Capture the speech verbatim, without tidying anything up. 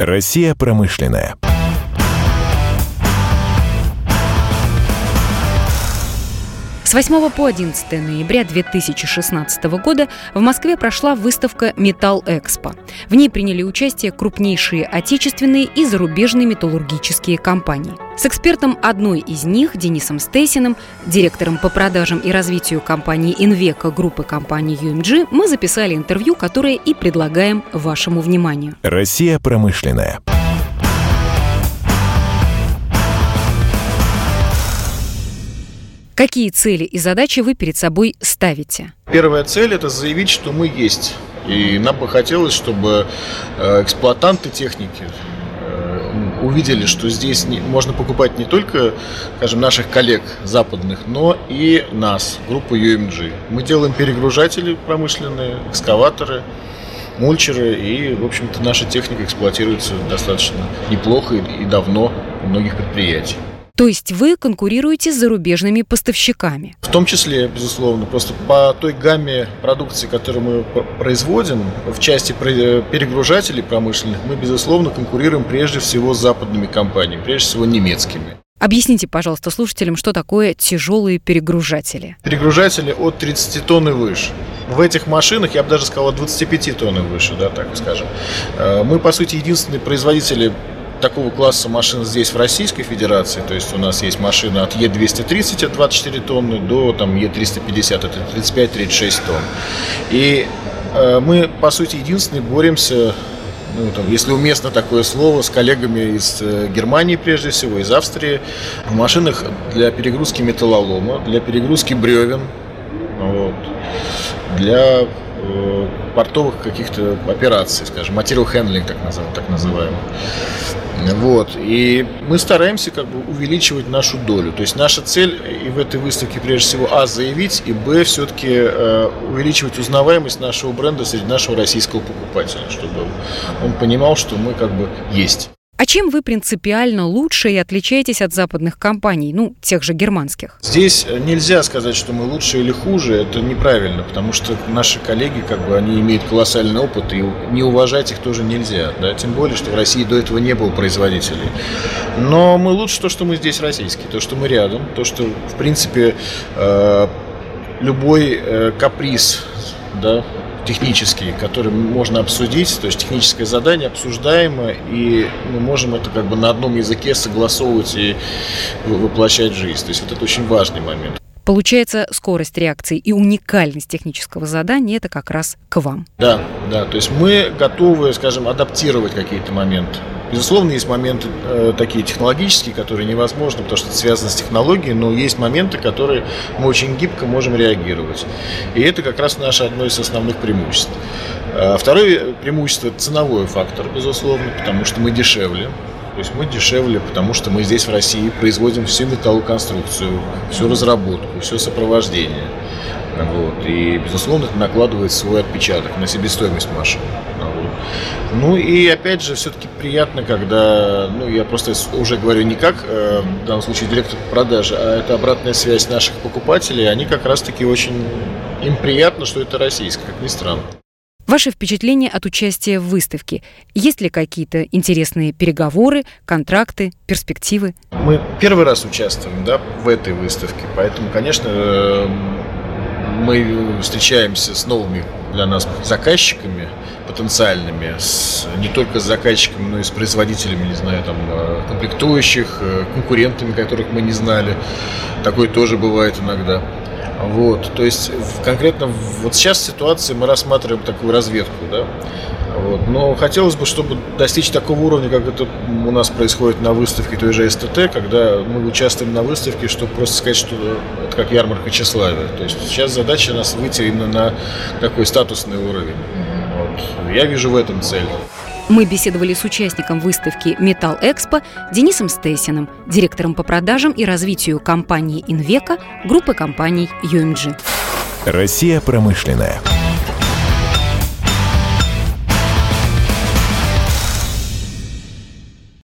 Россия промышленная. С восьмого по одиннадцатое ноября две тысячи шестнадцатого года в Москве прошла выставка «Металл-Экспо». В ней приняли участие крупнейшие отечественные и зарубежные металлургические компании. С экспертом одной из них, Денисом Стейсиным, директором по продажам и развитию компании «Инвека» группы компаний ю эм джи, мы записали интервью, которое и предлагаем вашему вниманию. Россия промышленная. Какие цели и задачи вы перед собой ставите? Первая цель – это заявить, что мы есть. И нам бы хотелось, чтобы эксплуатанты техники увидели, что здесь можно покупать не только, скажем, наших коллег западных, но и нас, группу ю эм джи. Мы делаем перегружатели промышленные, экскаваторы, мульчеры, и, в общем-то, наша техника эксплуатируется достаточно неплохо и давно у многих предприятий. То есть вы конкурируете с зарубежными поставщиками? В том числе, безусловно, просто по той гамме продукции, которую мы производим, в части перегружателей промышленных, мы, безусловно, конкурируем прежде всего с западными компаниями, прежде всего немецкими. Объясните, пожалуйста, слушателям, что такое тяжелые перегружатели. Перегружатели от тридцати тонн и выше. В этих машинах, я бы даже сказал, от двадцати пяти тонн и выше, да, так скажем. Мы, по сути, единственные производители такого класса машин здесь, в Российской Федерации. То есть у нас есть машины от Е двести тридцать, от двадцать четыре тонны, до там, Е триста пятьдесят, это тридцать пять - тридцать шесть тонн. И э, мы, по сути, единственные боремся, ну, там, если уместно такое слово, с коллегами из э, Германии, прежде всего, из Австрии, в машинах для перегрузки металлолома, для перегрузки бревен, вот, для э, портовых каких-то операций, скажем, material handling, так, назов, так называемый. Вот. И мы стараемся как бы увеличивать нашу долю. То есть наша цель и в этой выставке прежде всего а. заявить, и б. все-таки э, увеличивать узнаваемость нашего бренда среди нашего российского покупателя, чтобы он понимал, что мы как бы есть. А чем вы принципиально лучше и отличаетесь от западных компаний, ну, тех же германских? Здесь нельзя сказать, что мы лучше или хуже, это неправильно, потому что наши коллеги, как бы, они имеют колоссальный опыт, и не уважать их тоже нельзя, да, тем более, что в России до этого не было производителей. Но мы лучше то, что мы здесь российские, то, что мы рядом, то, что, в принципе, э, любой э, каприз, да, технический, который можно обсудить, то есть техническое задание обсуждаемо, и мы можем это как бы на одном языке согласовывать и воплощать в жизнь. То есть вот это очень важный момент. Получается, скорость реакции и уникальность технического задания – это как раз к вам. Да, да, то есть мы готовы, скажем, адаптировать какие-то моменты. Безусловно, есть моменты э, такие технологические, которые невозможно, потому что это связано с технологией, но есть моменты, которые мы очень гибко можем реагировать. И это как раз наше одно из основных преимуществ. А второе преимущество – это ценовой фактор, безусловно, потому что мы дешевле. То есть мы дешевле, потому что мы здесь в России производим всю металлоконструкцию, всю разработку, все сопровождение. Вот. И, безусловно, это накладывает свой отпечаток на себестоимость машины. Вот. Ну и, опять же, все-таки приятно, когда, ну, я просто уже говорю не как, э, в данном случае, директор продажи, а это обратная связь наших покупателей, они как раз-таки очень, им приятно, что это российское, как ни странно. Ваши впечатления от участия в выставке? Есть ли какие-то интересные переговоры, контракты, перспективы? Мы первый раз участвуем, да, в этой выставке, поэтому, конечно, мы встречаемся с новыми для нас заказчиками потенциальными, с, не только с заказчиками, но и с производителями, не знаю, там, комплектующих, конкурентами, которых мы не знали. Такое тоже бывает иногда. Вот, то есть конкретно вот сейчас ситуации мы рассматриваем такую разведку, да. Вот. Но хотелось бы, чтобы достичь такого уровня, как это у нас происходит на выставке той же эс тэ тэ, когда мы участвуем на выставке, чтобы просто сказать, что это как ярмарка тщеславия. То есть сейчас задача нас выйти именно на такой статусный уровень. Вот. Я вижу в этом цель. Мы беседовали с участником выставки «Металл-Экспо» Денисом Стейсиным, директором по продажам и развитию компании «Инвека» группы компаний ю эм джи. Россия промышленная.